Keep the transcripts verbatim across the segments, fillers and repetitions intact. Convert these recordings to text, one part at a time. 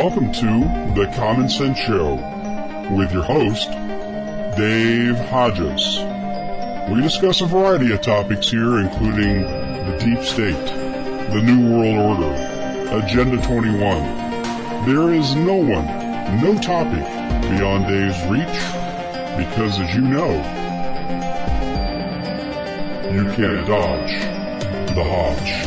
welcome to The Common Sense Show with your host, Dave Hodges. We discuss a variety of topics here, including the deep state, the New World Order, Agenda twenty-one. There is no one, no topic beyond Dave's reach, because as you know, you can't dodge the Hodge.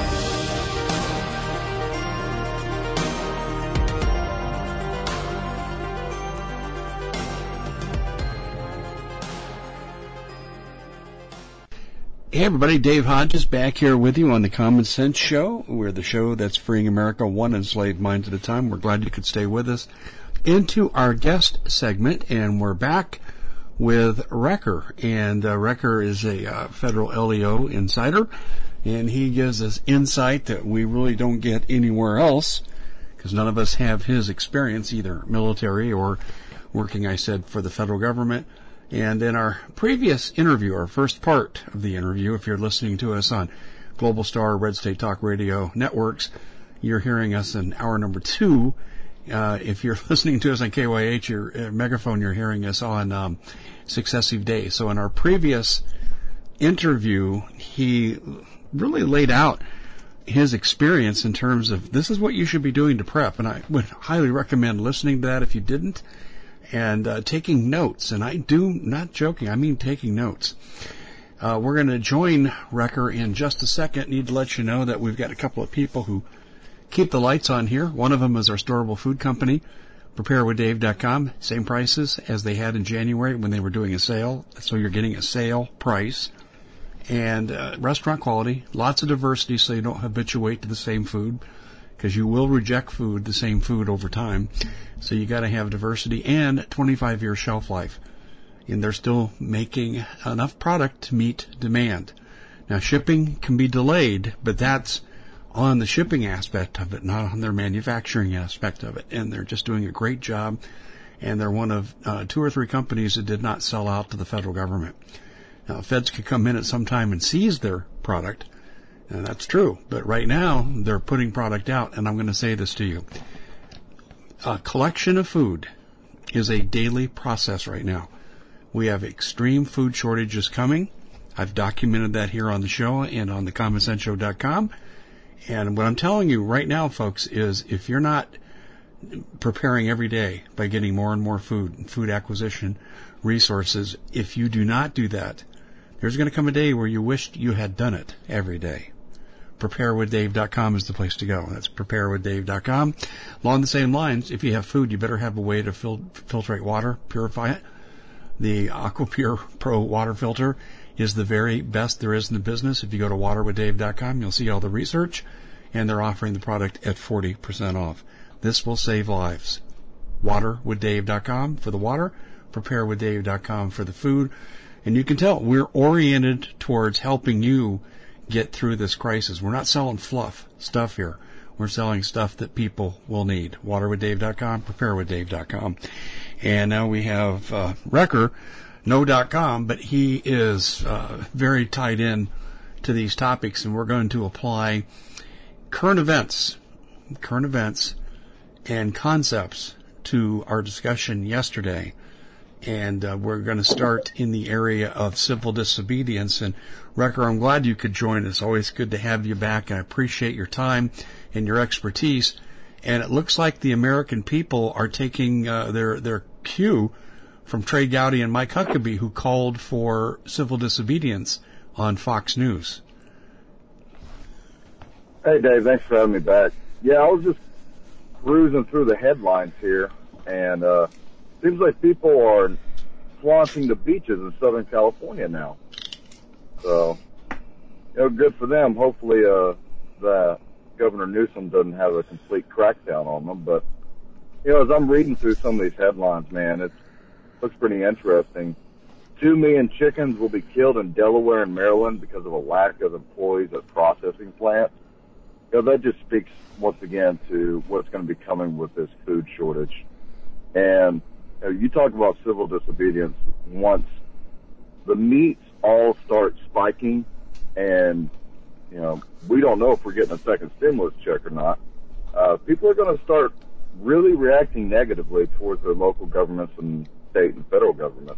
Hey everybody, Dave Hodges back here with you on the Common Sense Show. We're the show that's freeing America one enslaved mind at a time. We're glad you could stay with us into our guest segment, and we're back with Wrecker. And uh, Wrecker is a uh, federal L E O insider, and he gives us insight that we really don't get anywhere else, because none of us have his experience, either military or working, I said, for the federal government. And in our previous interview, our first part of the interview, if you're listening to us on Global Star, Red State Talk Radio networks, you're hearing us in hour number two. Uh, if you're listening to us on K Y H or uh, Megaphone, you're hearing us on um, Successive Days. So in our previous interview, he really laid out his experience in terms of this is what you should be doing to prep. And I would highly recommend listening to that if you didn't. And uh, taking notes, and I do, not joking, I mean taking notes. Uh, we're going to join Wrecker in just a second. Need to let you know that we've got a couple of people who keep the lights on here. One of them is our storable food company, prepare with dave dot com. Same prices as they had in January when they were doing a sale, so you're getting a sale price. And uh, restaurant quality, lots of diversity so you don't habituate to the same food, because you will reject food, the same food over time. So you got to have diversity and twenty-five year shelf life. And they're still making enough product to meet demand. Now shipping can be delayed, but that's on the shipping aspect of it, not on their manufacturing aspect of it. And they're just doing a great job. And they're one of uh, two or three companies that did not sell out to the federal government. Now feds could come in at some time and seize their product. And that's true. But right now, they're putting product out, and I'm going to say this to you. A collection of food is a daily process right now. We have extreme food shortages coming. I've documented that here on the show and on the common sense show dot com. And what I'm telling you right now, folks, is if you're not preparing every day by getting more and more food and food acquisition resources, if you do not do that, there's going to come a day where you wished you had done it every day. prepare with dave dot com is the place to go. That's prepare with dave dot com. Along the same lines, if you have food, you better have a way to fil- filtrate water, purify it. The AquaPure Pro water filter is the very best there is in the business. If you go to water with dave dot com, you'll see all the research, and they're offering the product at forty percent off. This will save lives. water with dave dot com for the water, prepare with dave dot com for the food. And you can tell we're oriented towards helping you get through this crisis. We're not selling fluff stuff here. We're selling stuff that people will need. water with dave dot com, prepare with dave dot com. And now we have uh, Wrecker, no dot com, but he is uh, very tied in to these topics, and we're going to apply current events, current events and concepts to our discussion yesterday. And uh, we're going to start in the area of civil disobedience. And Wrecker, I'm glad you could join us. Always good to have you back, and I appreciate your time and your expertise. And it looks like the American people are taking uh, their their cue from Trey Gowdy and Mike Huckabee, who called for civil disobedience on Fox News. Hey, Dave, thanks for having me back. Yeah, I was just cruising through the headlines here, and uh seems like people are flaunting the beaches in Southern California now. So, you know, good for them. Hopefully, uh, that Governor Newsom doesn't have a complete crackdown on them. But, you know, as I'm reading through some of these headlines, man, it looks pretty interesting. Two million chickens will be killed in Delaware and Maryland because of a lack of employees at processing plants. You know, that just speaks once again to what's going to be coming with this food shortage. And you know, you talk about civil disobedience. Once the meats all start spiking, and you know, we don't know if we're getting a second stimulus check or not, uh, people are going to start really reacting negatively towards their local governments and state and federal governments.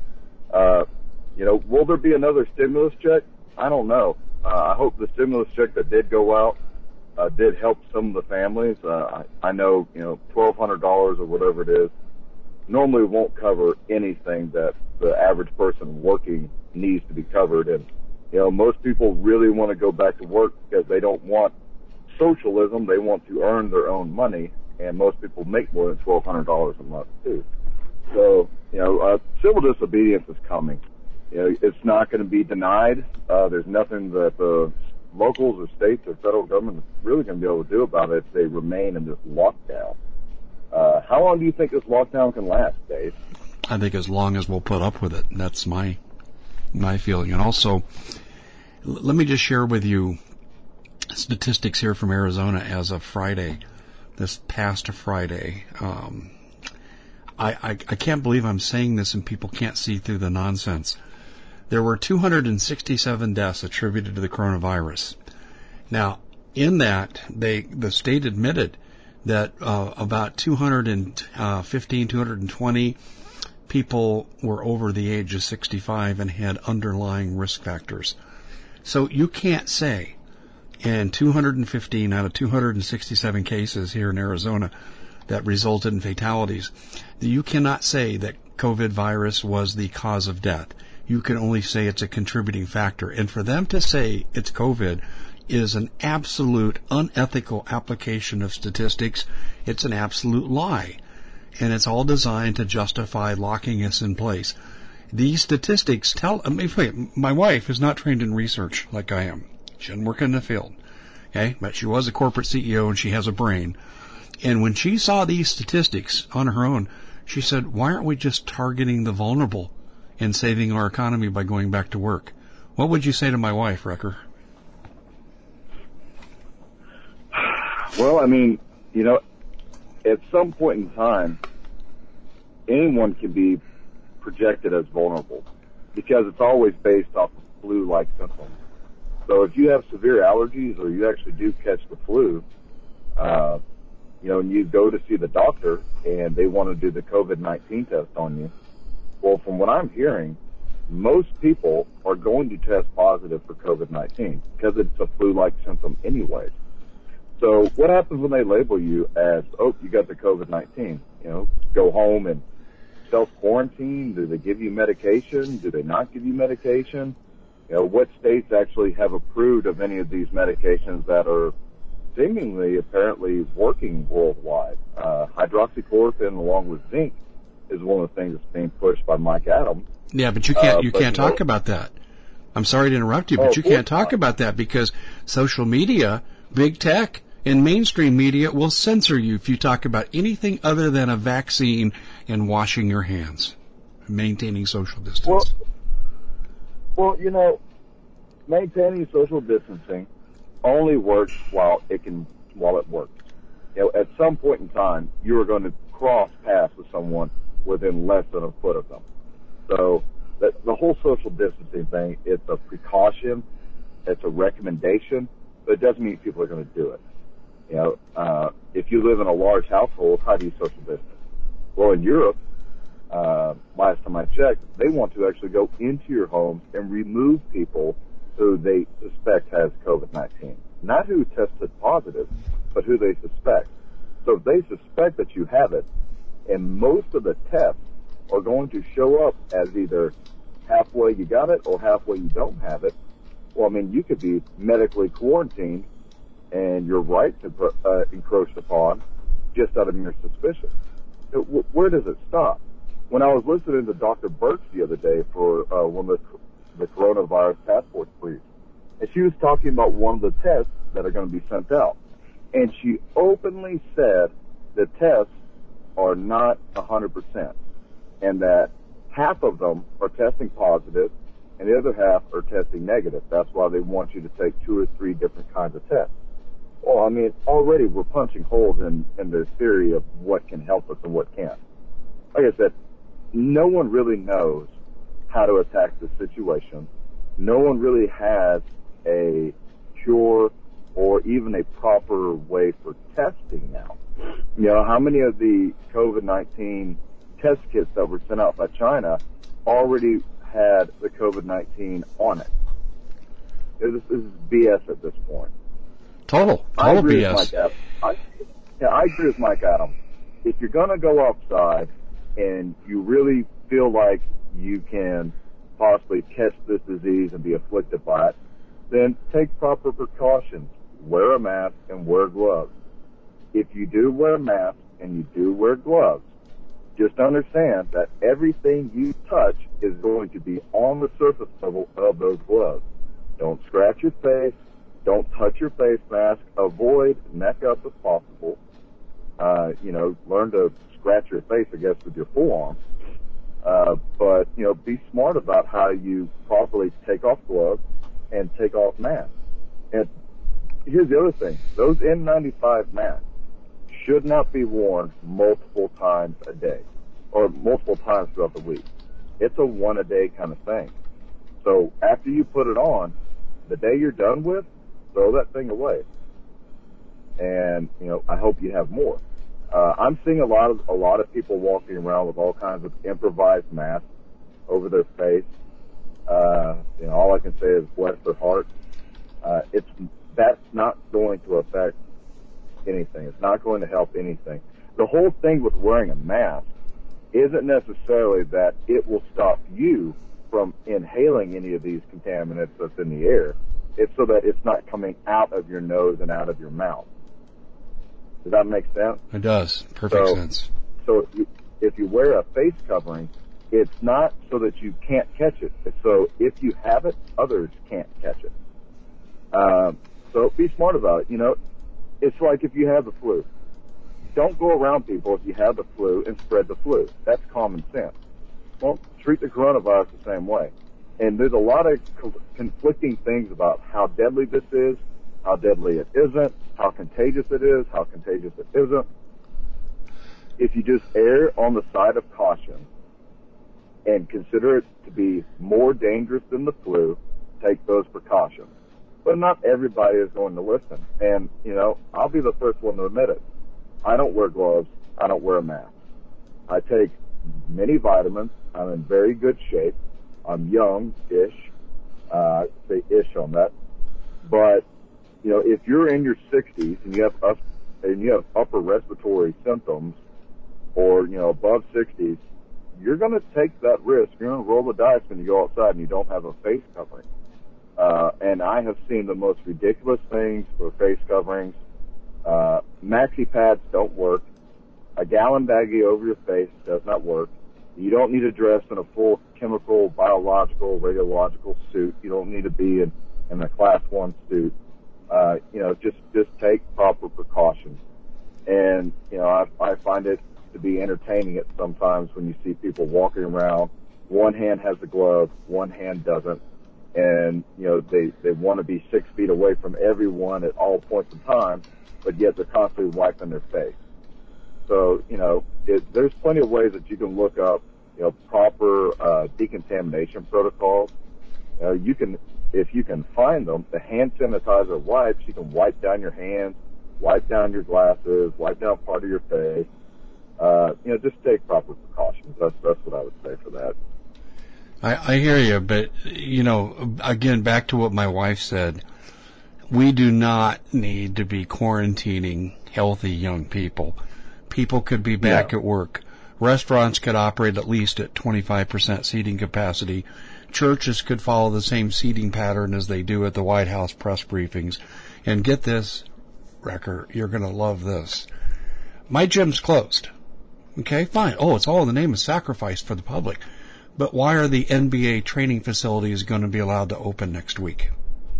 Uh, you know, will there be another stimulus check? I don't know. Uh, I hope the stimulus check that did go out uh, did help some of the families. Uh, I, I know, you know, twelve hundred dollars or whatever it is normally won't cover anything that the average person working needs to be covered. And, you know, most people really want to go back to work because they don't want socialism. They want to earn their own money, and most people make more than twelve hundred dollars a month, too. So, you know, uh, civil disobedience is coming. You know, it's not going to be denied. Uh, there's nothing that the locals or states or federal government is really going to be able to do about it if they remain in this lockdown. Uh, how long do you think this lockdown can last, Dave? I think as long as we'll put up with it. That's my my feeling. And also, l- let me just share with you statistics here from Arizona as of Friday, this past Friday. Um, I, I, I can't believe I'm saying this and people can't see through the nonsense. There were two hundred sixty-seven deaths attributed to the coronavirus. Now, in that, they the state admitted that uh, about two hundred fifteen, two hundred twenty people were over the age of sixty-five and had underlying risk factors. So you can't say in two hundred fifteen out of two hundred sixty-seven cases here in Arizona that resulted in fatalities, you cannot say that COVID virus was the cause of death. You can only say it's a contributing factor. And for them to say it's COVID is an absolute unethical application of statistics. It's an absolute lie. And it's all designed to justify locking us in place. These statistics tell, I mean, wait, my wife is not trained in research like I am. She didn't work in the field. Okay? But she was a corporate C E O and she has a brain. And when she saw these statistics on her own, she said, why aren't we just targeting the vulnerable and saving our economy by going back to work? What would you say to my wife, Wrecker? Well, I mean, you know, at some point in time, anyone can be projected as vulnerable because it's always based off of flu-like symptoms. So if you have severe allergies or you actually do catch the flu, uh, you know, and you go to see the doctor and they want to do the COVID nineteen test on you, well, from what I'm hearing, most people are going to test positive for COVID nineteen because it's a flu-like symptom anyways. So what happens when they label you as, oh, you got the COVID nineteen? You know, go home and self-quarantine? Do they give you medication? Do they not give you medication? You know, what states actually have approved of any of these medications that are seemingly, apparently, working worldwide? Uh, hydroxychloroquine along with zinc is one of the things that's being pushed by Mike Adams. Yeah, but you can't, uh, you but, can't you talk know, about that. I'm sorry to interrupt you, but oh, you can't talk not. about that because social media, big tech, and mainstream media will censor you if you talk about anything other than a vaccine and washing your hands, maintaining social distance. Well, well, you know, maintaining social distancing only works while it can, while it works. You know, at some point in time, you are going to cross paths with someone within less than a foot of them. So the, the whole social distancing thing, it's a precaution, it's a recommendation, but it doesn't mean people are going to do it. You know, uh, if you live in a large household, how do you social distance? Well, in Europe, uh, last time I checked, they want to actually go into your homes and remove people who they suspect has COVID nineteen. Not who tested positive, but who they suspect. So if they suspect that you have it, and most of the tests are going to show up as either halfway you got it or halfway you don't have it, well, I mean, you could be medically quarantined and your rights uh, encroached upon just out of mere suspicion. So w- where does it stop? When I was listening to Doctor Birx the other day for uh, one of the, the coronavirus passport briefs, and she was talking about one of the tests that are going to be sent out. And she openly said the tests are not one hundred percent and that half of them are testing positive and the other half are testing negative. That's why they want you to take two or three different kinds of tests. Well, I mean, already we're punching holes in, in the theory of what can help us and what can't. Like I said, no one really knows how to attack this situation. No one really has a cure or even a proper way for testing now. You know, how many of the COVID nineteen test kits that were sent out by China already had the COVID nineteen on it? This is B S at this point. Total, I total agree B S. With Mike Adams. I, yeah, I agree with Mike Adams. If you're going to go outside and you really feel like you can possibly catch this disease and be afflicted by it, then take proper precautions. Wear a mask and wear gloves. If you do wear a mask and you do wear gloves, just understand that everything you touch is going to be on the surface level of those gloves. Don't scratch your face. Don't touch your face mask. Avoid neck up if possible. Uh, you know, learn to scratch your face, I guess, with your forearm. Uh, but, you know, be smart about how you properly take off gloves and take off masks. And here's the other thing. Those N ninety-five masks should not be worn multiple times a day or multiple times throughout the week. It's a one-a-day kind of thing. So after you put it on, the day you're done with, throw that thing away. And, you know, I hope you have more. Uh, I'm seeing a lot of a lot of people walking around with all kinds of improvised masks over their face. Uh, you know, all I can say is bless their heart. Uh, it's that's not going to affect anything. It's not going to help anything. The whole thing with wearing a mask isn't necessarily that it will stop you from inhaling any of these contaminants that's in the air. It's so that it's not coming out of your nose and out of your mouth. Does that make sense? It does. Perfect so, sense. So if you, if you wear a face covering, it's not so that you can't catch it. It's so if you have it, others can't catch it. Um, so be smart about it. You know, it's like if you have the flu. Don't go around people if you have the flu and spread the flu. That's common sense. Well, treat the coronavirus the same way. And there's a lot of co- conflicting things about how deadly this is, how deadly it isn't, how contagious it is, how contagious it isn't. If you just err on the side of caution and consider it to be more dangerous than the flu, take those precautions. But not everybody is going to listen. And, you know, I'll be the first one to admit it. I don't wear gloves. I don't wear a mask. I take many vitamins. I'm in very good shape. I'm young-ish. Uh, say ish on that. But, you know, if you're in your sixties and you have up, and you have upper respiratory symptoms, or you know above sixties, you're going to take that risk. You're going to roll the dice when you go outside and you don't have a face covering. Uh, and I have seen the most ridiculous things for face coverings. Uh, maxi pads don't work. A gallon baggie over your face does not work. You don't need to dress in a full chemical, biological, radiological suit. You don't need to be in, in a class one suit. Uh, you know, just, just take proper precautions. And, you know, I, I find it to be entertaining at sometimes when you see people walking around. One hand has a glove, one hand doesn't. And, you know, they, they want to be six feet away from everyone at all points in time, but yet they're constantly wiping their face. So, you know, it, there's plenty of ways that you can look up, you know, proper uh, decontamination protocols. Uh, you can, if you can find them, the hand sanitizer wipes, you can wipe down your hands, wipe down your glasses, wipe down part of your face. Uh, you know, just take proper precautions. That's, that's what I would say for that. I, I hear you, but, you know, again, back to what my wife said, we do not need to be quarantining healthy young people. People could be back yeah. at work. Restaurants could operate at least at twenty-five percent seating capacity. Churches could follow the same seating pattern as they do at the White House press briefings. And get this, Wrecker, you're going to love this. My gym's closed. Okay, fine. Oh, it's all in the name of sacrifice for the public. But why are the N B A training facilities going to be allowed to open next week?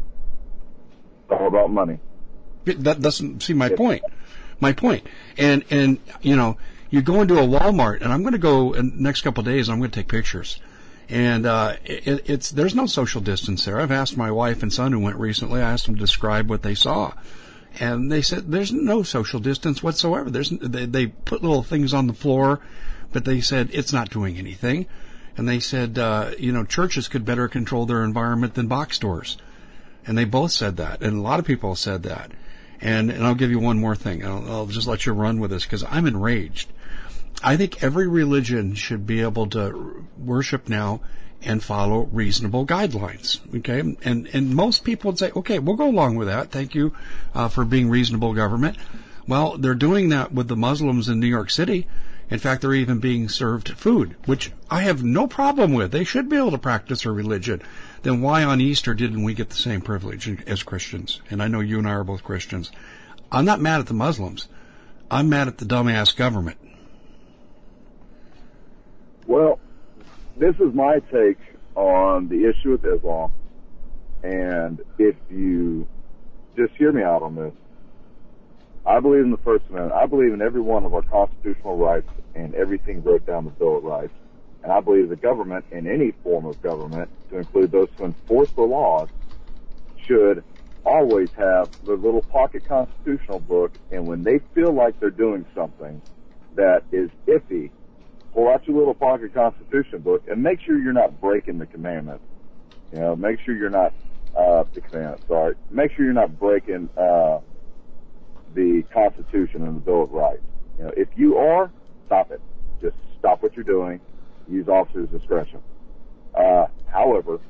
All about money. That doesn't see my point. My point. And, and, you know, you go into a Walmart, and I'm going to go in the next couple of days, I'm going to take pictures. And, uh, it, it's, there's no social distance there. I've asked my wife and son who went recently, I asked them to describe what they saw. And they said there's no social distance whatsoever. There's, they, they put little things on the floor, but they said it's not doing anything. And they said, uh, you know, churches could better control their environment than box stores. And they both said that, and a lot of people said that. And, and I'll give you one more thing. I'll, I'll just let you run with this because I'm enraged. I think every religion should be able to worship now and follow reasonable guidelines. Okay, and and most people would say, okay, we'll go along with that. Thank you uh, for being reasonable government. Well, they're doing that with the Muslims in New York City. In fact, they're even being served food, which I have no problem with. They should be able to practice their religion. Then why on Easter didn't we get the same privilege as Christians? And I know you and I are both Christians. I'm not mad at the Muslims. I'm mad at the dumbass government. Well, this is my take on the issue with Islam. And if you just hear me out on this, I believe in the First Amendment. I believe in every one of our constitutional rights and everything wrote down the Bill of Rights. And I believe the government, in any form of government, to include those who enforce the laws, should always have their little pocket constitutional book. And when they feel like they're doing something that is iffy, pull out your little pocket constitution book and make sure you're not breaking the commandments. You know, make sure you're not, uh, the commandments, sorry. Make sure you're not breaking, uh, the Constitution and the Bill of Rights. You know, if you are, stop it. Just stop what you're doing. Use officer's discretion. Uh, however,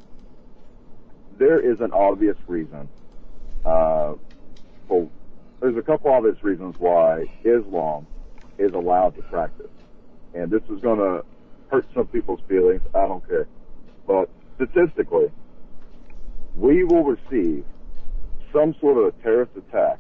there is an obvious reason. Uh, for, there's a couple obvious reasons why Islam is allowed to practice. And this is going to hurt some people's feelings. I don't care. But statistically, we will receive some sort of a terrorist attack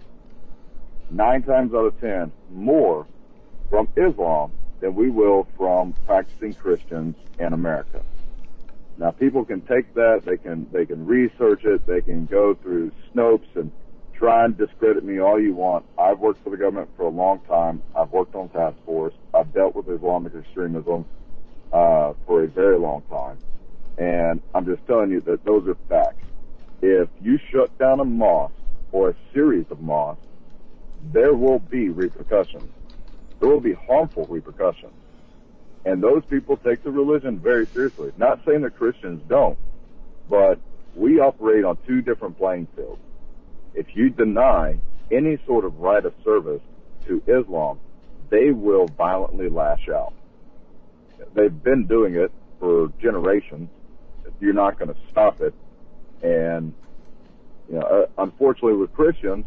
nine times out of ten more from Islam than we will from practicing Christians in America. Now, people can take that, they can they can research it, they can go through Snopes and try and discredit me all you want. I've worked for the government for a long time. I've worked on task force. I've dealt with Islamic extremism uh, for a very long time. And I'm just telling you that those are facts. If you shut down a mosque or a series of mosques, there will be repercussions. There will be harmful repercussions. And those people take the religion very seriously. Not saying that Christians don't, but we operate on two different playing fields. If you deny any sort of right of service to Islam, they will violently lash out. They've been doing it for generations. You're not going to stop it. And, you know, uh, unfortunately with Christians,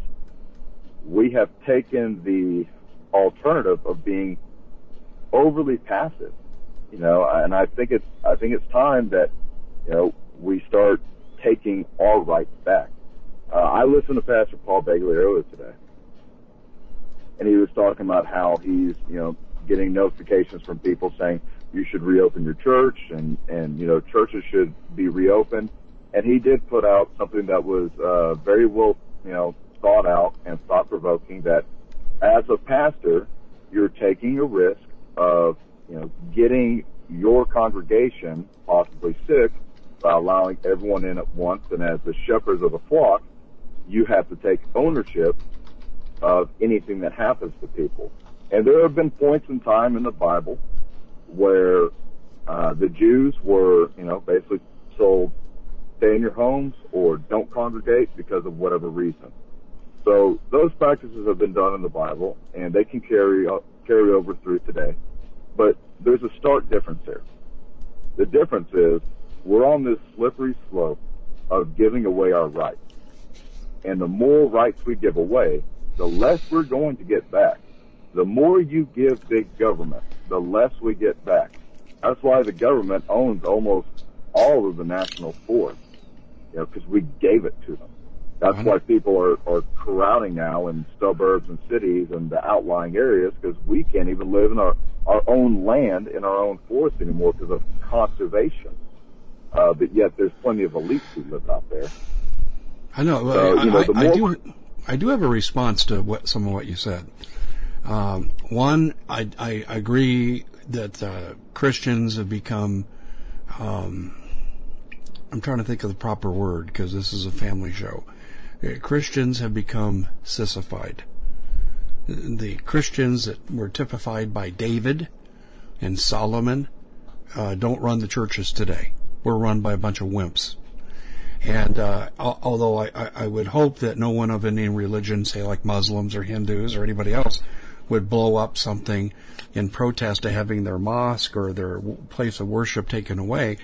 we have taken the alternative of being overly passive, you know, and I think it's, I think it's time that, you know, we start taking our rights back. Uh, I listened to Pastor Paul Begley earlier today, and he was talking about how he's, you know, getting notifications from people saying you should reopen your church and, and, you know, churches should be reopened. And he did put out something that was, uh, very well, you know, thought out and thought-provoking, that as a pastor, you're taking a risk of, you know, getting your congregation possibly sick by allowing everyone in at once. And as the shepherds of the flock, you have to take ownership of anything that happens to people. And there have been points in time in the Bible where uh, the Jews were, you know, basically told, stay in your homes or don't congregate because of whatever reason. So those practices have been done in the Bible, and they can carry uh, carry over through today. But there's a stark difference here. The difference is we're on this slippery slope of giving away our rights. And the more rights we give away, the less we're going to get back. The more you give big government, the less we get back. That's why the government owns almost all of the national forest, you know, because we gave it to them. That's why people are, are crowding now in suburbs and cities and the outlying areas, because we can't even live in our, our own land, in our own forest anymore because of conservation. Uh, but yet there's plenty of elites who live out there. I know. So, I, you know I, I, more... do, I do have a response to what some of what you said. Um, one, I, I agree that uh, Christians have become, um, I'm trying to think of the proper word because this is a family show. Christians have become sissified. The Christians that were typified by David and Solomon uh, don't run the churches today. We're run by a bunch of wimps. And uh, although I, I would hope that no one of any religion, say like Muslims or Hindus or anybody else, would blow up something in protest to having their mosque or their place of worship taken away,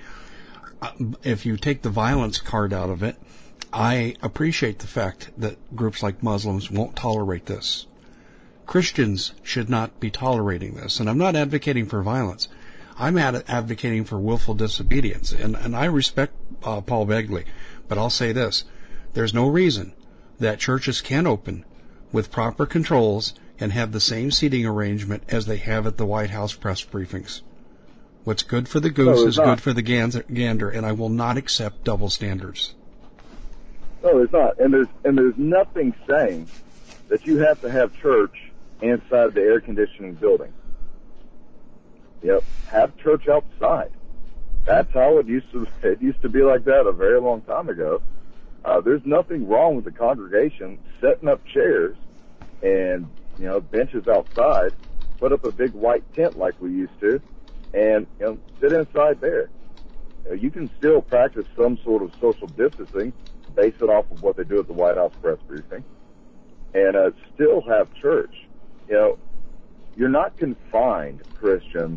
if you take the violence card out of it, I appreciate the fact that groups like Muslims won't tolerate this. Christians should not be tolerating this. And I'm not advocating for violence. I'm ad- advocating for willful disobedience. And, and I respect uh, Paul Begley. But I'll say this. There's no reason that churches can't open with proper controls and have the same seating arrangement as they have at the White House press briefings. What's good for the goose no, is not. good for the gander, and I will not accept double standards. No, there's not. And there's, and there's nothing saying that you have to have church inside the air conditioning building. Yep. Have church outside. That's how it used to, it used to be like that a very long time ago. Uh, there's nothing wrong with the congregation setting up chairs and, you know, benches outside, put up a big white tent like we used to, and, you know, sit inside there. You know, you can still practice some sort of social distancing, base it off of what they do at the White House press briefing, and uh, still have church. You know, you're not confined, Christian,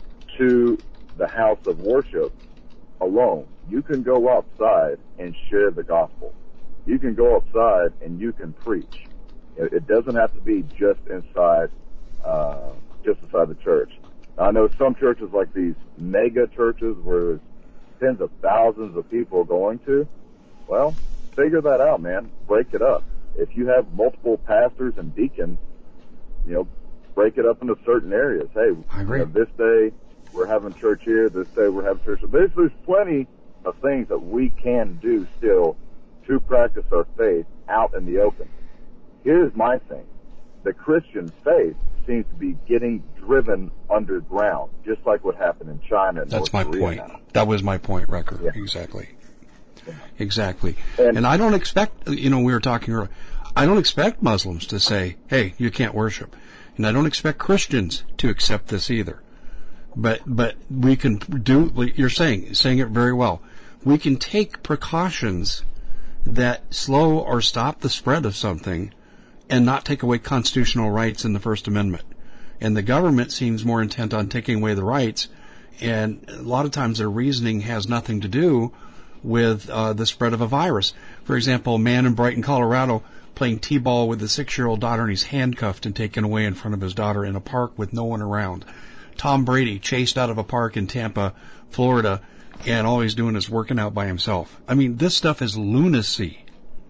to the house of worship alone. You can go outside and share the gospel. You can go outside and you can preach. It doesn't have to be just inside, uh, just inside the church. I know some churches like these mega churches where there's tens of thousands of people going to. Well, figure that out, man. Break it up. If you have multiple pastors and deacons, you know, break it up into certain areas. Hey, I agree. You know, this day we're having church here. This day we're having church. There's, there's plenty of things that we can do still to practice our faith out in the open. Here's my thing. The Christian faith seems to be getting driven underground, just like what happened in China and That's North my Korea point. now. That was my point, Wrecker. Yeah. Exactly. Yeah. Exactly. And, and I don't expect, you know, we were talking earlier, I don't expect Muslims to say, hey, you can't worship. And I don't expect Christians to accept this either. But, but we can do, you're saying, saying it very well. We can take precautions that slow or stop the spread of something and not take away constitutional rights in the First Amendment. And the government seems more intent on taking away the rights, and a lot of times their reasoning has nothing to do with uh, the spread of a virus. For example, a man in Brighton, Colorado, playing t-ball with a six-year-old daughter, and he's handcuffed and taken away in front of his daughter in a park with no one around. Tom Brady chased out of a park in Tampa, Florida, and all he's doing is working out by himself. I mean, this stuff is lunacy.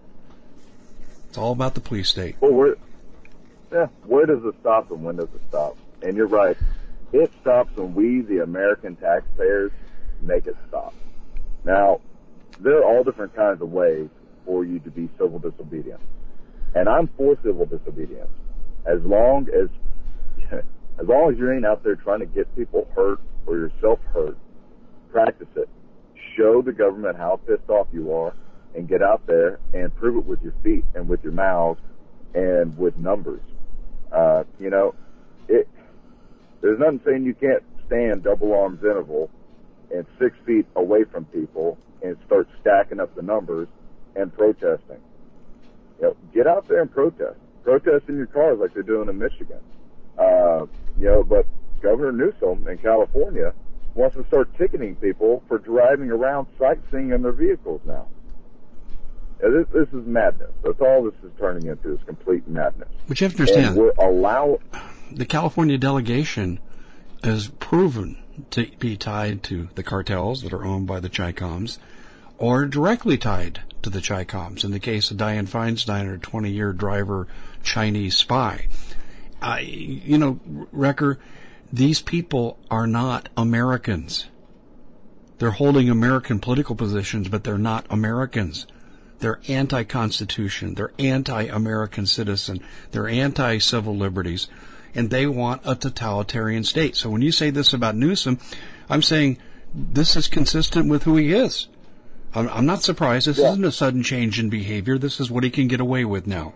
It's all about the police state. Well, where, yeah, where does it stop and when does it stop? And you're right. It stops when we, the American taxpayers, make it stop. Now, there are all different kinds of ways for you to be civil disobedient. And I'm for civil disobedience. As long as, as long as you ain't out there trying to get people hurt or yourself hurt, practice it. Show the government how pissed off you are, and get out there and prove it with your feet and with your mouths and with numbers. Uh, you know, it, there's nothing saying you can't stand double arms interval and six feet away from people and start stacking up the numbers and protesting. You know, get out there and protest. Protest in your cars like they're doing in Michigan. Uh, you know, but Governor Newsom in California wants to start ticketing people for driving around sightseeing in their vehicles now. This, this is madness. That's all this is turning into, is complete madness. But you have to understand, we're allow- the California delegation is proven to be tied to the cartels that are owned by the Chi-Coms, or directly tied to the Chi-Coms. In the case of Dianne Feinstein, her twenty-year driver Chinese spy. I, you know, Wrecker, these people are not Americans. They're holding American political positions, but they're not Americans. They're anti-Constitution. They're anti-American citizen. They're anti-civil liberties. And they want a totalitarian state. So when you say this about Newsom, I'm saying this is consistent with who he is. I'm, I'm not surprised. This yeah. isn't a sudden change in behavior. This is what he can get away with now.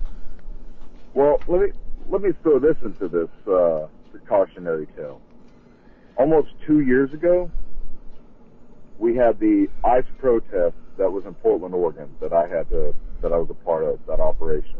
Well, let me let me throw this into this uh, cautionary tale. Almost two years ago, we had the ICE protest that was in Portland, Oregon, that I had to, that I was a part of, that operation.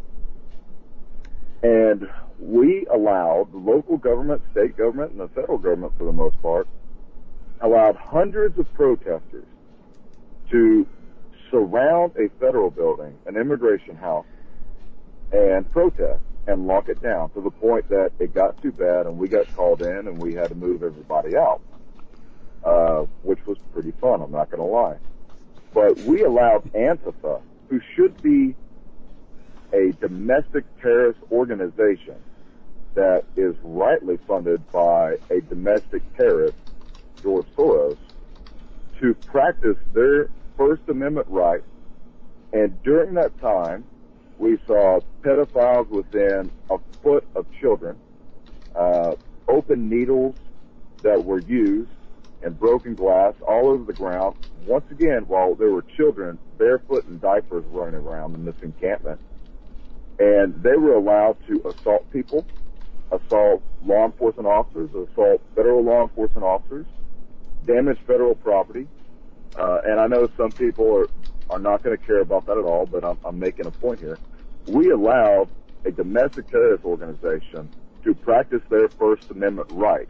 And we allowed the local government, state government, and the federal government, for the most part, allowed hundreds of protesters to surround a federal building, an immigration house, and protest and lock it down to the point that it got too bad and we got called in and we had to move everybody out, uh, which was pretty fun, I'm not going to lie. But we allowed Antifa, who should be a domestic terrorist organization that is rightly funded by a domestic terrorist, George Soros, to practice their First Amendment rights. And during that time, we saw pedophiles within a foot of children, uh, open needles that were used, and broken glass all over the ground. Once again, while there were children barefoot in diapers running around in this encampment. And they were allowed to assault people, assault law enforcement officers, assault federal law enforcement officers, damage federal property. Uh, and I know some people are, are not going to care about that at all, but I'm, I'm making a point here. We allowed a domestic terrorist organization to practice their First Amendment right.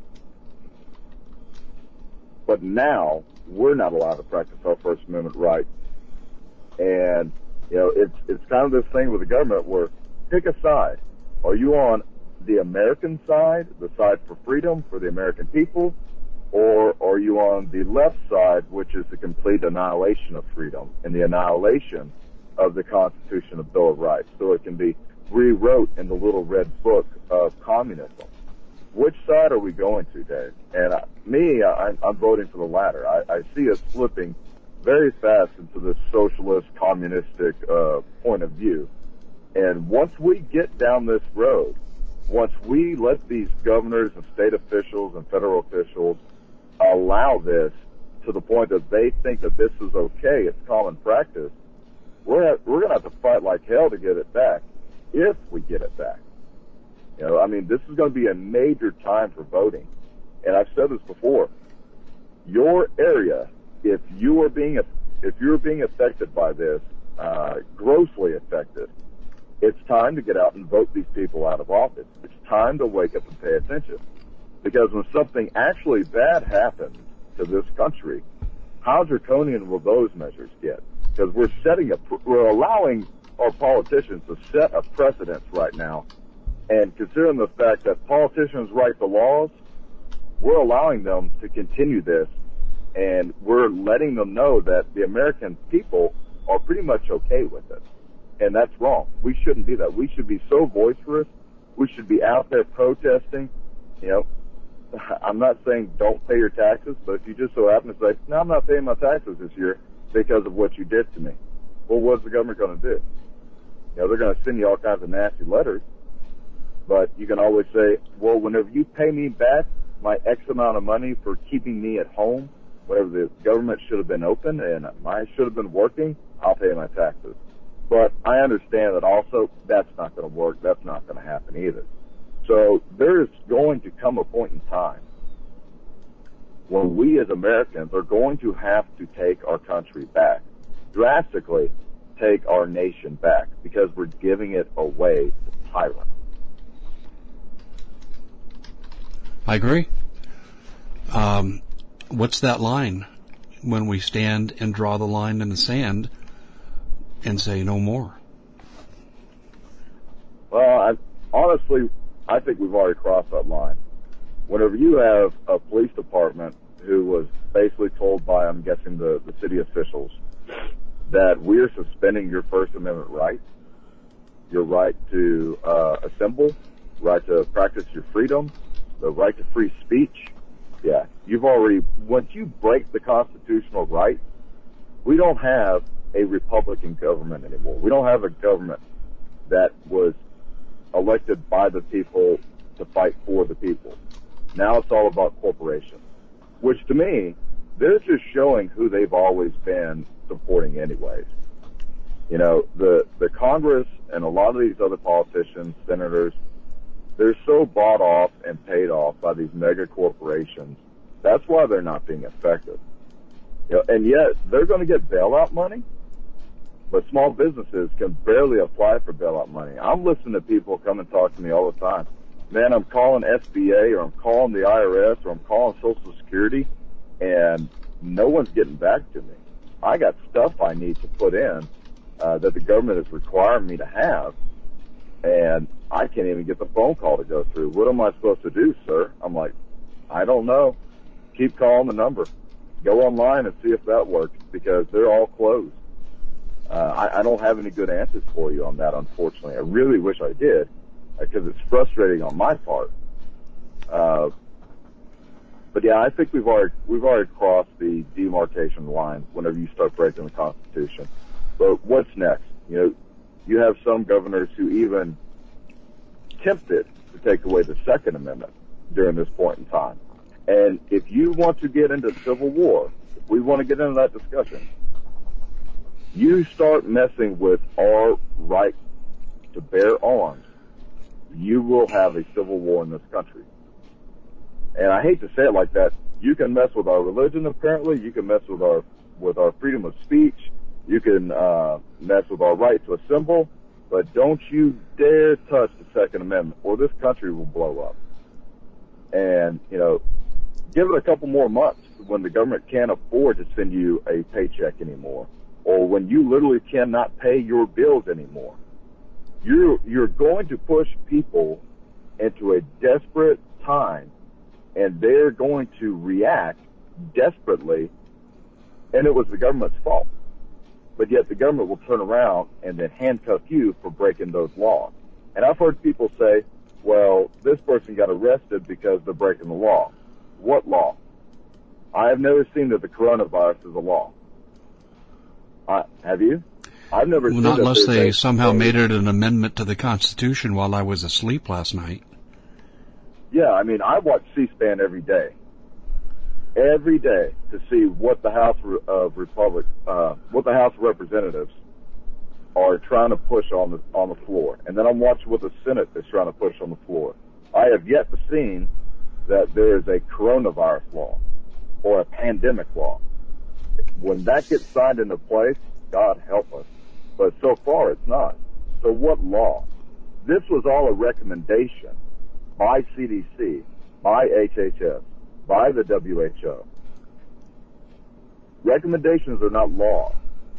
But now we're not allowed to practice our First Amendment right. And, you know, it's, it's kind of this thing with the government where pick a side. Are you on the American side, the side for freedom for the American people, or are you on the left side, which is the complete annihilation of freedom and the annihilation of the Constitution of Bill of Rights, so it can be rewrote in the little red book of communism? Which side are we going to, Dave? And uh, me, I, I'm voting for the latter. I, I see us slipping very fast into this socialist, communistic uh, point of view. And once we get down this road, once we let these governors and state officials and federal officials allow this to the point that they think that this is okay, it's common practice, we're we're going to have to fight like hell to get it back, if we get it back. You know, I mean, this is going to be a major time for voting. And I've said this before. Your area, if you are being if you're being affected by this, uh, grossly affected, it's time to get out and vote these people out of office. It's time to wake up and pay attention. Because when something actually bad happens to this country, how draconian will those measures get? Because we're setting a, we're allowing our politicians to set a precedent right now. And considering the fact that politicians write the laws, we're allowing them to continue this, and we're letting them know that the American people are pretty much okay with it. And that's wrong. We shouldn't be that. We should be so boisterous. We should be out there protesting. You know, I'm not saying don't pay your taxes, but if you just so happen to say, no, I'm not paying my taxes this year because of what you did to me, well, what's the government going to do? You know, they're going to send you all kinds of nasty letters. But you can always say, well, whenever you pay me back my X amount of money for keeping me at home, whenever the government should have been open and I should have been working, I'll pay my taxes. But I understand that also that's not going to work. That's not going to happen either. So there is going to come a point in time when we as Americans are going to have to take our country back, drastically take our nation back, because we're giving it away to tyrants. I agree. Um, what's that line when we stand and draw the line in the sand and say no more? Well, I, honestly, I think we've already crossed that line. Whenever you have a police department who was basically told by, I'm guessing, the, the city officials that we're suspending your First Amendment rights, your right to uh, assemble, right to practice your freedom, the right to free speech, yeah, you've already, once you break the constitutional right, we don't have a Republican government anymore. We don't have a government that was elected by the people to fight for the people. Now it's all about corporations, which to me, they're just showing who they've always been supporting anyways. You know, the, the Congress and a lot of these other politicians, senators, they're so bought off and paid off by these mega corporations. That's why they're not being effective. You know, and yet they're going to get bailout money, but small businesses can barely apply for bailout money. I'm listening to people come and talk to me all the time. Man, I'm calling S B A or I'm calling the I R S or I'm calling Social Security, and no one's getting back to me. I got stuff I need to put in uh, that the government is requiring me to have, and I can't even get the phone call to go through. What am I supposed to do, sir? I'm like, I don't know. Keep calling the number. Go online and see if that works, because they're all closed. Uh, I, I don't have any good answers for you on that, unfortunately. I really wish I did, because it's frustrating on my part. Uh, but yeah, I think we've already we've already crossed the demarcation line whenever you start breaking the Constitution. But what's next? You know, you have some governors who even tempted to take away the Second Amendment during this point in time. And if you want to get into civil war, if we want to get into that discussion, you start messing with our right to bear arms, you will have a civil war in this country. And I hate to say it like that. You can mess with our religion, apparently. You can mess with our with our freedom of speech. You can uh, mess with our right to assemble. But don't you dare touch the Second Amendment, or this country will blow up. And, you know, give it a couple more months when the government can't afford to send you a paycheck anymore, or when you literally cannot pay your bills anymore. You're, you're going to push people into a desperate time, and they're going to react desperately, and it was the government's fault. But yet the government will turn around and then handcuff you for breaking those laws. And I've heard people say, well, this person got arrested because they're breaking the law. What law? I have never seen that the coronavirus is a law. Uh, have you? I've never well, seen not that unless they a, somehow a, made it an amendment to the Constitution while I was asleep last night. Yeah, I mean, I watch C-SPAN every day. Every day to see what the House of Republic, uh, what the House of Representatives are trying to push on the on the floor, and then I'm watching what the Senate is trying to push on the floor. I have yet to see that there is a coronavirus law or a pandemic law. When that gets signed into place, God help us. But so far, it's not. So what law? This was all a recommendation by C D C, by H H S, by the W H O. Recommendations are not law.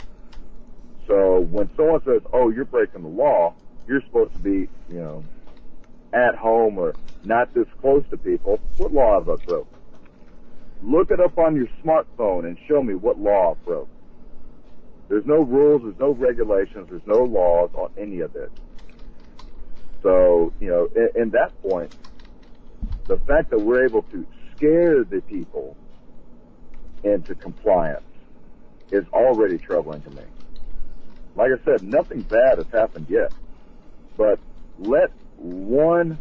So when someone says, oh, you're breaking the law, you're supposed to be, you know, at home or not this close to people, what law have I broke? Look it up on your smartphone and show me what law I broke. There's no rules, there's no regulations, there's no laws on any of it. So, you know, in, in that point, the fact that we're able to scare the people into compliance is already troubling to me. Like I said, nothing bad has happened yet, but let one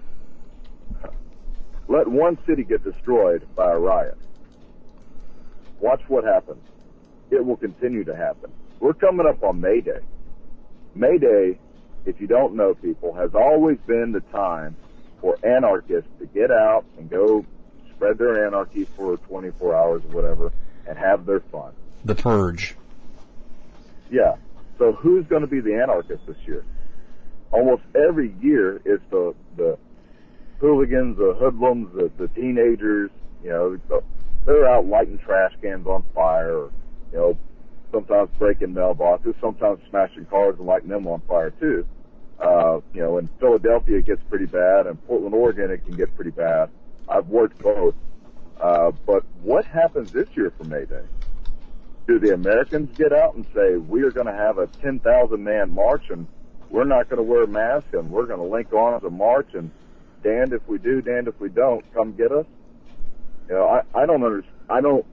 let one city get destroyed by a riot. Watch what happens. It will continue to happen. We're coming up on May Day. May Day, if you don't know, people, has always been the time for anarchists to get out and go spread their anarchy for twenty-four hours or whatever and have their fun. The purge. Yeah. So who's going to be the anarchist this year? Almost every year it's the the hooligans, the hoodlums, the, the teenagers. You know, they're out lighting trash cans on fire, or, you know, sometimes breaking mailboxes, sometimes smashing cars and lighting them on fire too. Uh, you know, in Philadelphia it gets pretty bad, and Portland, Oregon it can get pretty bad. I've worked both. Uh, but what happens this year for May Day? Do the Americans get out and say, we are going to have a ten thousand man march, and we're not going to wear masks, and we're going to link arms and march, and damned if we do, damned if we don't, come get us? You know, I, I don't understand. I don't,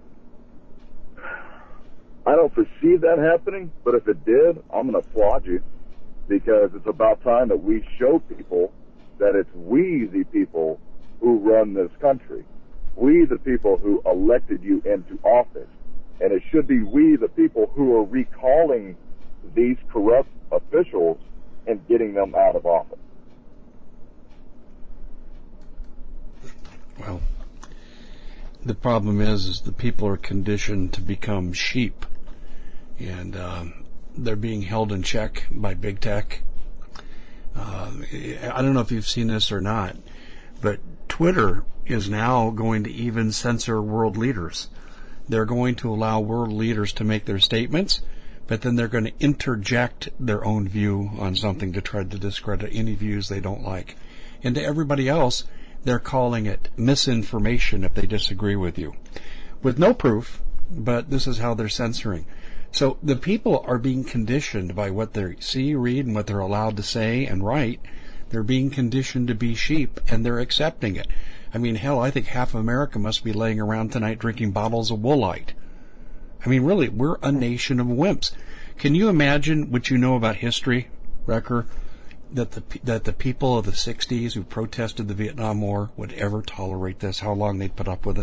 I don't foresee that happening, but if it did, I'm going to applaud you, because it's about time that we show people that it's we, the people, who run this country. We, the people who elected you into office. And it should be we, the people, who are recalling these corrupt officials and getting them out of office. Well, the problem is, is the people are conditioned to become sheep, and um, they're being held in check by big tech. Uh, I don't know if you've seen this or not, but Twitter is now going to even censor world leaders. They're going to allow world leaders to make their statements, but then they're going to interject their own view on something to try to discredit any views they don't like. And to everybody else, they're calling it misinformation if they disagree with you. With no proof, but this is how they're censoring. So the people are being conditioned by what they see, read, and what they're allowed to say and write. They're being conditioned to be sheep, and they're accepting it. I mean, hell, I think half of America must be laying around tonight drinking bottles of Woolite. I mean, really, we're a nation of wimps. Can you imagine what you know about history, Wrecker, that the that the people of the sixties who protested the Vietnam War would ever tolerate this? How long they'd put up with it?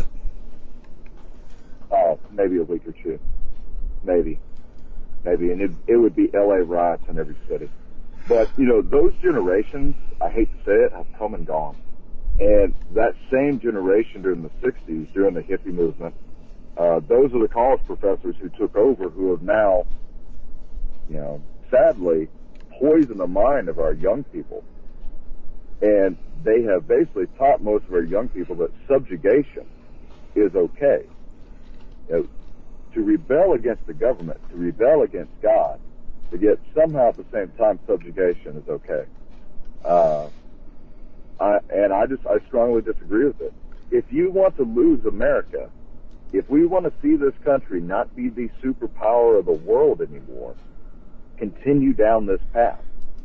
Oh, maybe a week or two. Maybe. Maybe. And it, it would be L A riots in every city. But, you know, those generations, I hate to say it, have come and gone. And that same generation during the sixties, during the hippie movement, uh, those are the college professors who took over, who have now, you know, sadly, poisoned the mind of our young people. And they have basically taught most of our young people that subjugation is okay. You know, to rebel against the government, to rebel against God, to get somehow at the same time subjugation is okay. Uh, I, and I just, I strongly disagree with it. If you want to lose America, if we want to see this country not be the superpower of the world anymore, continue down this path.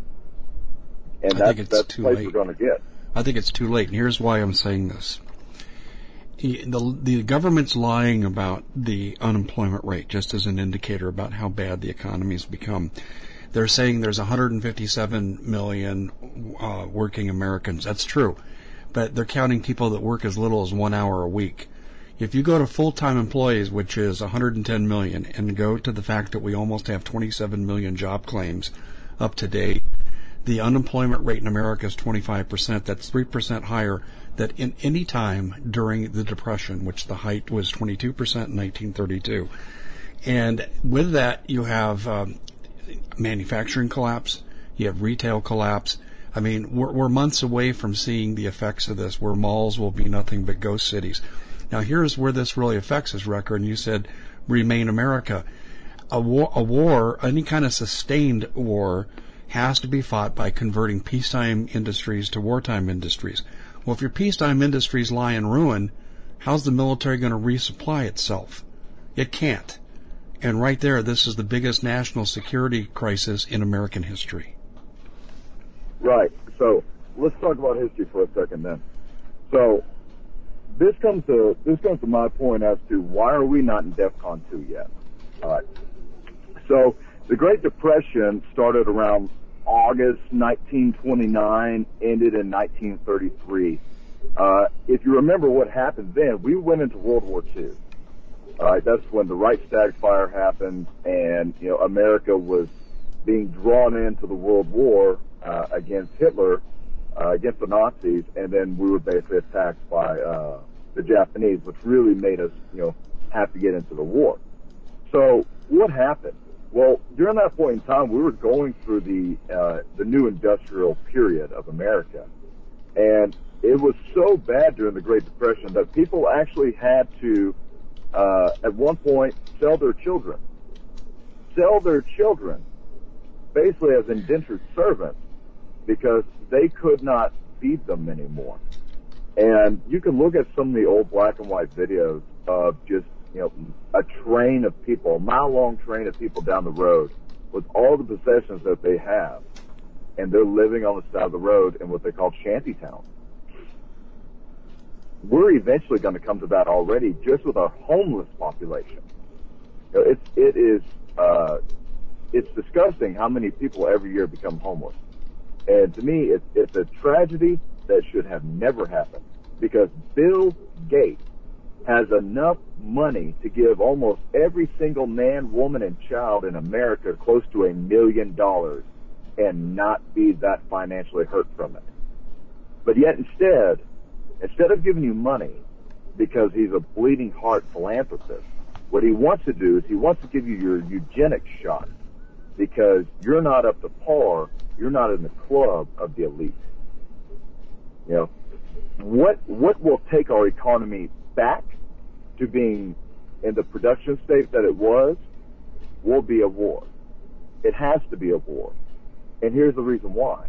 And I that's, that's the place late. we're going to get. I think it's too late, and here's why I'm saying this. The, the government's lying about the unemployment rate just as an indicator about how bad the economy has become. They're saying there's one hundred fifty-seven million uh, working Americans. That's true. But they're counting people that work as little as one hour a week. If you go to full-time employees, which is one hundred ten million, and go to the fact that we almost have twenty-seven million job claims up to date, the unemployment rate in America is twenty-five percent. That's three percent higher than in any time during the Depression, which the height was twenty-two percent in nineteen thirty-two. And with that, you have um, manufacturing collapse, you have retail collapse. I mean, we're, we're months away from seeing the effects of this, where malls will be nothing but ghost cities. Now, here's where this really affects us, Wrecker, and you said, remain America. A war, a war, any kind of sustained war, has to be fought by converting peacetime industries to wartime industries. Well, if your peacetime industries lie in ruin, how's the military going to resupply itself? It can't. And right there, this is the biggest national security crisis in American history. Right. So let's talk about history for a second then. So this comes to this comes to my point as to why are we not in DEFCON two yet? All right. So the Great Depression started around August nineteen twenty-nine, ended in nineteen thirty-three. Uh, if you remember what happened then, we went into World War Two. All right, that's when the Reichstag fire happened, and you know America was being drawn into the World War uh, against Hitler, uh, against the Nazis, and then we were basically attacked by uh, the Japanese, which really made us, you know, have to get into the war. So what happened? Well, during that point in time, we were going through the uh, the new industrial period of America, and it was so bad during the Great Depression that people actually had to, uh, at one point, sell their children, sell their children, basically as indentured servants, because they could not feed them anymore. And you can look at some of the old black and white videos of just, you know, a train of people, a mile-long train of people down the road with all the possessions that they have, and they're living on the side of the road in what they call shanty towns. We're eventually going to come to that already just with our homeless population. You know, it's, it is, uh, it's disgusting how many people every year become homeless. And to me, it's, it's a tragedy that should have never happened, because Bill Gates has enough money to give almost every single man, woman, and child in America close to a million dollars and not be that financially hurt from it. But yet instead, instead of giving you money, because he's a bleeding heart philanthropist. What he wants to do is he wants to give you your eugenics shot because you're not up to par. You're not in the club of the elite. You know, what what will take our economy back to being in the production state that it was will be a war. It has to be a war. And here's the reason why.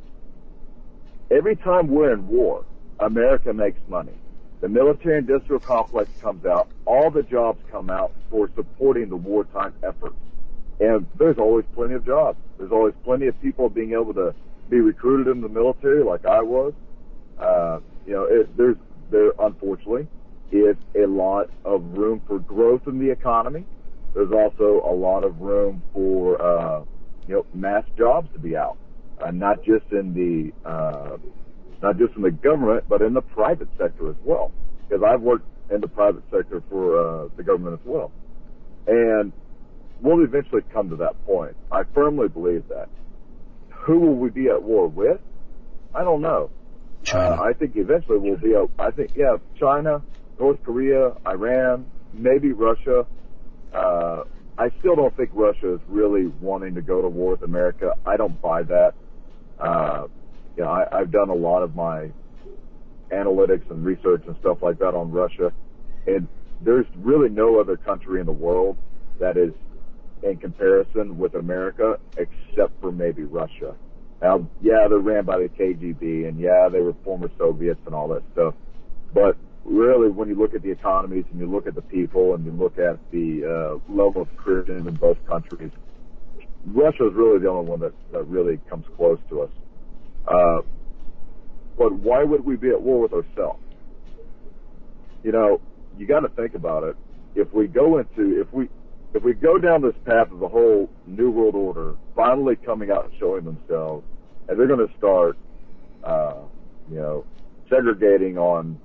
Every time we're in war, America makes money. The military-industrial complex comes out. All the jobs come out for supporting the wartime effort. And there's always plenty of jobs. There's always plenty of people being able to be recruited in the military like I was. Uh, you know, it, there's, there, unfortunately, is a lot of room for growth in the economy. There's also a lot of room for, uh, you know, mass jobs to be out, uh, not just in the, uh, not just in the government, but in the private sector as well. Because I've worked in the private sector for, uh, the government as well. And we'll eventually come to that point. I firmly believe that. Who will we be at war with? I don't know. Uh, I think eventually we'll be, a, I think, yeah, China, North Korea, Iran, maybe Russia. Uh, I still don't think Russia is really wanting to go to war with America. I don't buy that. Uh, you know, I, I've done a lot of my analytics and research and stuff like that on Russia, and there's really no other country in the world that is in comparison with America except for maybe Russia. Now, yeah, they're ran by the K G B, and yeah, they were former Soviets and all that stuff, but really, when you look at the economies and you look at the people and you look at the uh, level of Christians in both countries, Russia is really the only one that, that really comes close to us. Uh, but why would we be at war with ourselves? You know, you got to think about it. If we go into, if we, if we go down this path of the whole New World Order finally coming out and showing themselves, and they're going to start, uh, you know, segregating on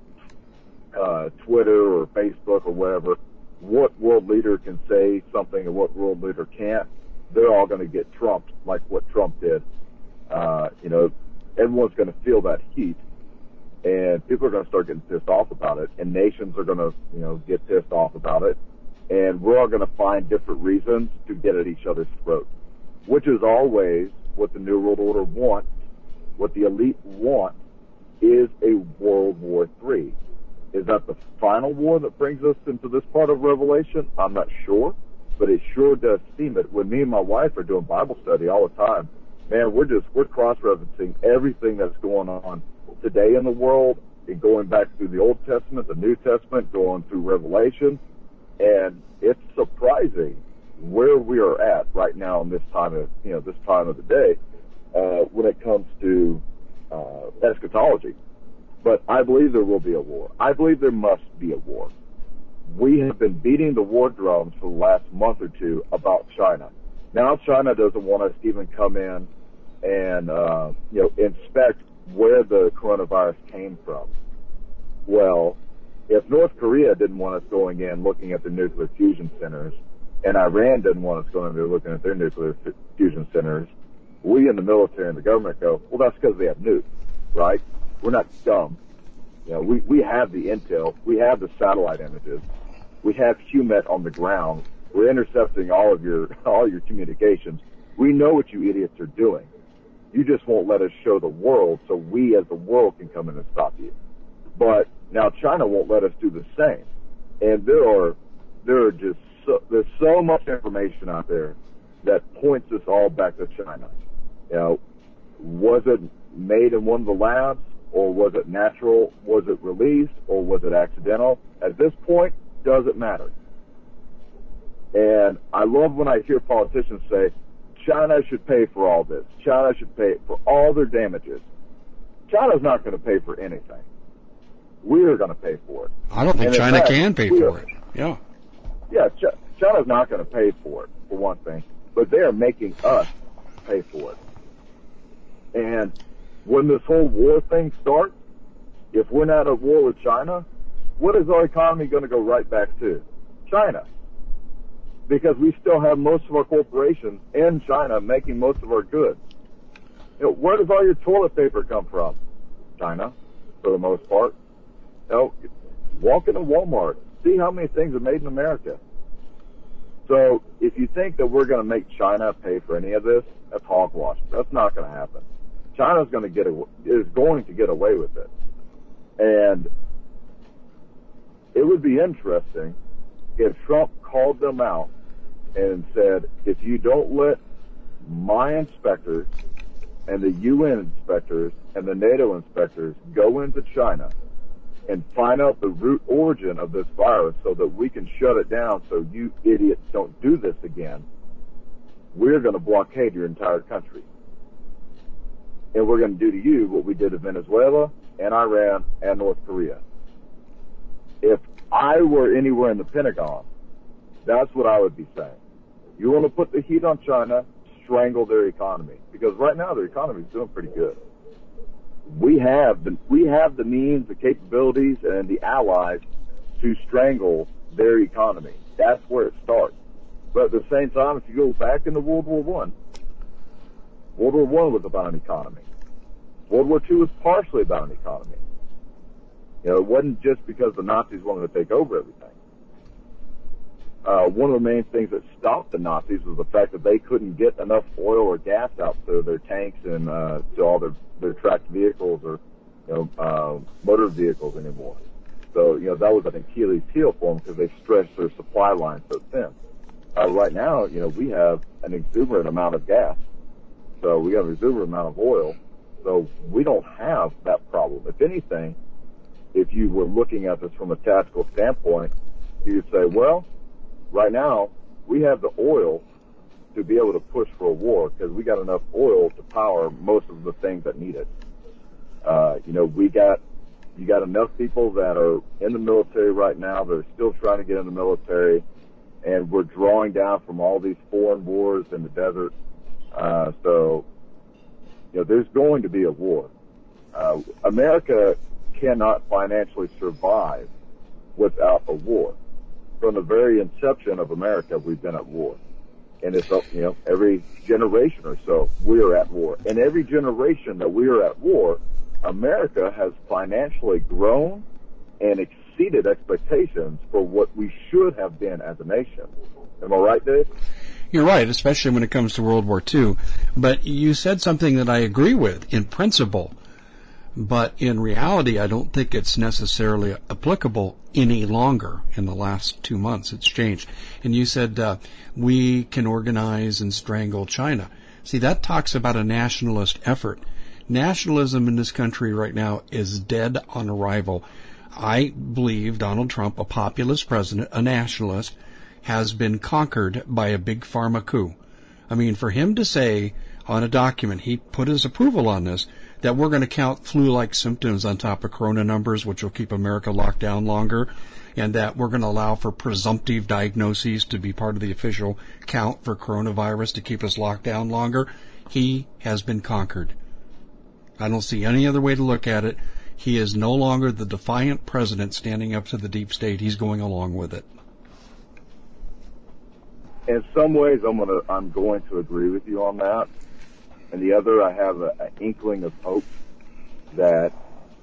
uh, Twitter or Facebook or whatever, what world leader can say something and what world leader can't, they're all going to get trumped like what Trump did. Uh, you know, everyone's going to feel that heat, and people are going to start getting pissed off about it, and nations are going to, you know, get pissed off about it, and we're all going to find different reasons to get at each other's throats, which is always what the New World Order wants. What the elite want is a World War Three. Is that the final war that brings us into this part of Revelation? I'm not sure, but it sure does seem it. When me and my wife are doing Bible study all the time, man, we're just, we're cross-referencing everything that's going on today in the world and going back through the Old Testament, the New Testament, going through Revelation, and it's surprising where we are at right now in this time of, you know, this time of the day, uh, when it comes to, uh, eschatology. But I believe there will be a war. I believe there must be a war. We have been beating the war drums for the last month or two about China. Now China doesn't want us to even come in and, uh, you know, inspect where the coronavirus came from. Well, if North Korea didn't want us going in looking at the nuclear fusion centers, and Iran didn't want us going in there looking at their nuclear f- fusion centers, we in the military and the government go, well, that's because they have nukes, right? We're not dumb. You know, we, we have the intel. We have the satellite images. We have Q MET on the ground. We're intercepting all of your, all your communications. We know what you idiots are doing. You just won't let us show the world so we as the world can come in and stop you. But now China won't let us do the same. And there are, there are just so, there's so much information out there that points us all back to China. You know, was it made in one of the labs? Or was it natural? Was it released? Or was it accidental? At this point, doesn't matter. And I love when I hear politicians say, China should pay for all this. China should pay for all their damages. China's not going to pay for anything. We're going to pay for it. I don't think and China fact, can pay for it. Yeah. Yeah, Ch- China's not going to pay for it, for one thing. But they are making us pay for it. And when this whole war thing starts, if we're not at war with China, what is our economy going to go right back to? China. Because we still have most of our corporations in China making most of our goods. You know, where does all your toilet paper come from? China, for the most part. You know, Walk into Walmart. See how many things are made in America. So if you think that we're going to make China pay for any of this, that's hogwash. That's not going to happen. China's going to get a, is going to get away with it. And it would be interesting if Trump called them out and said, if you don't let my inspectors and the U N inspectors and the NATO inspectors go into China and find out the root origin of this virus so that we can shut it down so you idiots don't do this again, we're going to blockade your entire country. And we're going to do to you what we did to Venezuela and Iran and North Korea. If I were anywhere in the Pentagon, that's what I would be saying. You want to put the heat on China, strangle their economy. Because right now their economy is doing pretty good. We have the, we have the means, the capabilities, and the allies to strangle their economy. That's where it starts. But at the same time, if you go back into World War One, World War One was about an economy. World War Two was partially about an economy. You know, it wasn't just because the Nazis wanted to take over everything. Uh, one of the main things that stopped the Nazis was the fact that they couldn't get enough oil or gas out to their tanks and uh, to all their, their tracked vehicles or you know, uh, motor vehicles anymore. So, you know, that was an Achilles heel for them because they stretched their supply line so thin. Uh, right now, you know, we have an exuberant amount of gas. So we have an exuberant amount of oil. So we don't have that problem. If anything, if you were looking at this from a tactical standpoint, you'd say, well, right now we have the oil to be able to push for a war because we got enough oil to power most of the things that need it. Uh, you know, we got, you got enough people that are in the military right now that are still trying to get in the military, and we're drawing down from all these foreign wars in the desert. Uh, so, you know, there's going to be a war. Uh, America cannot financially survive without a war. From the very inception of America, we've been at war. And it's, you know, every generation or so, we're at war. And every generation that we are at war, America has financially grown and exceeded expectations for what we should have been as a nation. Am I right, Dave? You're right, especially when it comes to World War Two. But you said something that I agree with in principle. But in reality, I don't think it's necessarily applicable any longer. In the last two months, it's changed. And you said uh, we can organize and strangle China. See, that talks about a nationalist effort. Nationalism in this country right now is dead on arrival. I believe Donald Trump, a populist president, a nationalist, has been conquered by a big pharma coup. I mean, for him to say on a document, he put his approval on this, that we're going to count flu-like symptoms on top of corona numbers, which will keep America locked down longer, and that we're going to allow for presumptive diagnoses to be part of the official count for coronavirus to keep us locked down longer. He has been conquered. I don't see any other way to look at it. He is no longer the defiant president standing up to the deep state. He's going along with it. In some ways, I'm going to I'm going to agree with you on that. And the other, I have an inkling of hope that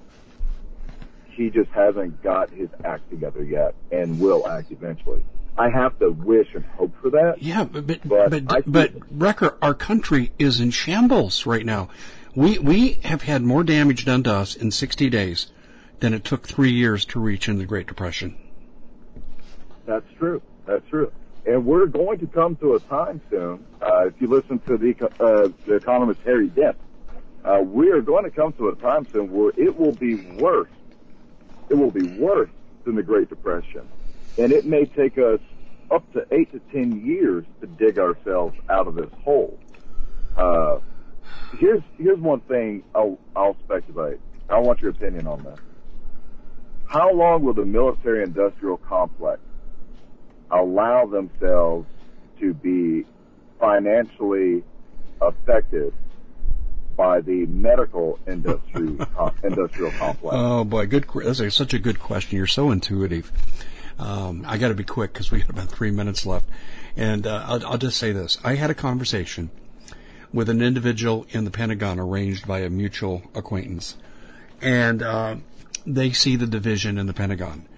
he just hasn't got his act together yet and will act eventually. I have to wish and hope for that. Yeah, but but but, but, but Wrecker, our country is in shambles right now. We we have had more damage done to us in sixty days than it took three years to reach in the Great Depression. That's true. That's true. And we're going to come to a time soon, uh, if you listen to the, uh, the economist Harry Dent, uh, we are going to come to a time soon where it will be worse. It will be worse than the Great Depression. And it may take us up to eight to ten years to dig ourselves out of this hole. Uh, here's, here's one thing I'll, I'll speculate. I want your opinion on this. How long will the military-industrial complex allow themselves to be financially affected by the medical industry uh, industrial complex? Oh boy, good. That's a, such a good question. You're so intuitive. Um, I got to be quick because we have about three minutes left, and uh, I'll, I'll just say this: I had a conversation with an individual in the Pentagon arranged by a mutual acquaintance, and uh, they see the division in the Pentagon.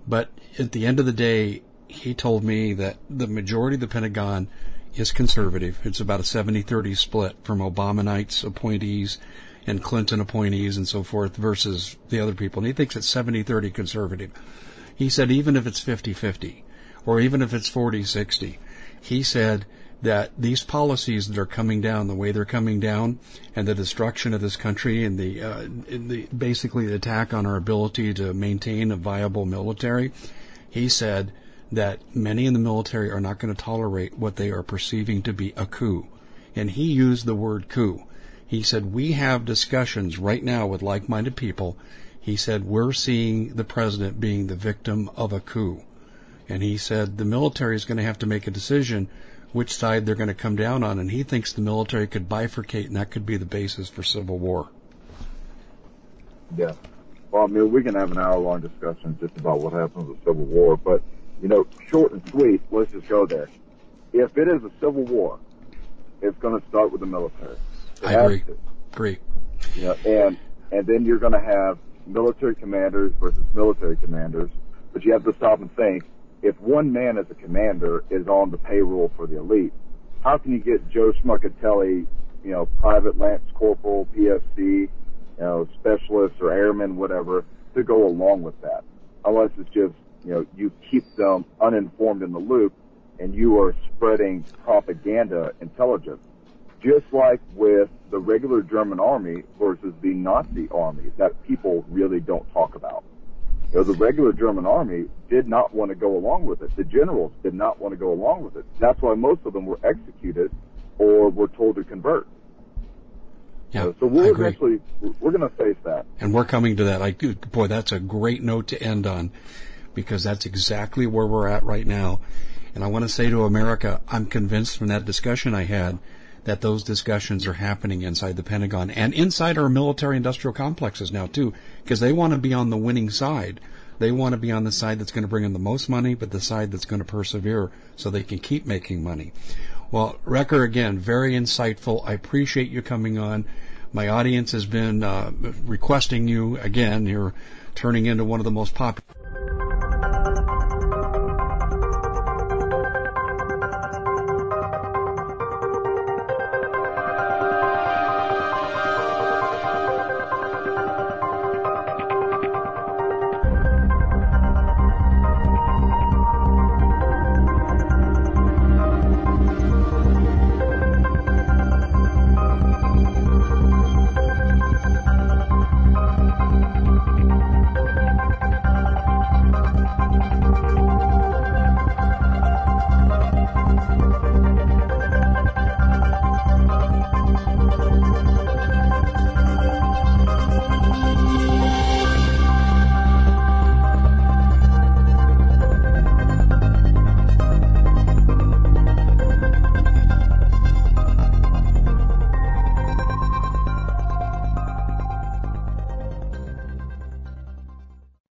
But at the end of the day, he told me that the majority of the Pentagon is conservative. It's about a seventy thirty split from Obamanites appointees and Clinton appointees and so forth versus the other people. And he thinks it's seventy thirty conservative. He said even if it's fifty fifty or even if it's forty sixty, he said that these policies that are coming down, the way they're coming down, and the destruction of this country and the, uh, the basically the attack on our ability to maintain a viable military, he said that many in the military are not going to tolerate what they are perceiving to be a coup. And he used the word coup. He said, we have discussions right now with like-minded people. He said, we're seeing the president being the victim of a coup. And he said the military is going to have to make a decision which side they're going to come down on, and he thinks the military could bifurcate, and that could be the basis for civil war. Yeah. Well, I mean, we can have an hour-long discussion just about what happens with civil war, but, you know, short and sweet, let's just go there. If it is a civil war, it's going to start with the military. It I agree. To. Agree. You know, and, and then you're going to have military commanders versus military commanders, but you have to stop and think, if one man as a commander is on the payroll for the elite, how can you get Joe Schmuckatelli, you know, private lance corporal, P F C, you know, specialist or airman, whatever, to go along with that? Unless it's just, you know, you keep them uninformed in the loop and you are spreading propaganda intelligence. Just like with the regular German army versus the Nazi army that people really don't talk about. You know, the regular German army did not want to go along with it. The generals did not want to go along with it. That's why most of them were executed or were told to convert. Yeah, uh, so we'll eventually, we're going to face that. And we're coming to that. Like, boy, that's a great note to end on, because that's exactly where we're at right now. And I want to say to America, I'm convinced from that discussion I had that those discussions are happening inside the Pentagon and inside our military-industrial complexes now, too, because they want to be on the winning side. They want to be on the side that's going to bring in the most money, but the side that's going to persevere so they can keep making money. Well, Wrecker, again, very insightful. I appreciate you coming on. My audience has been uh, requesting you again. You're turning into one of the most popular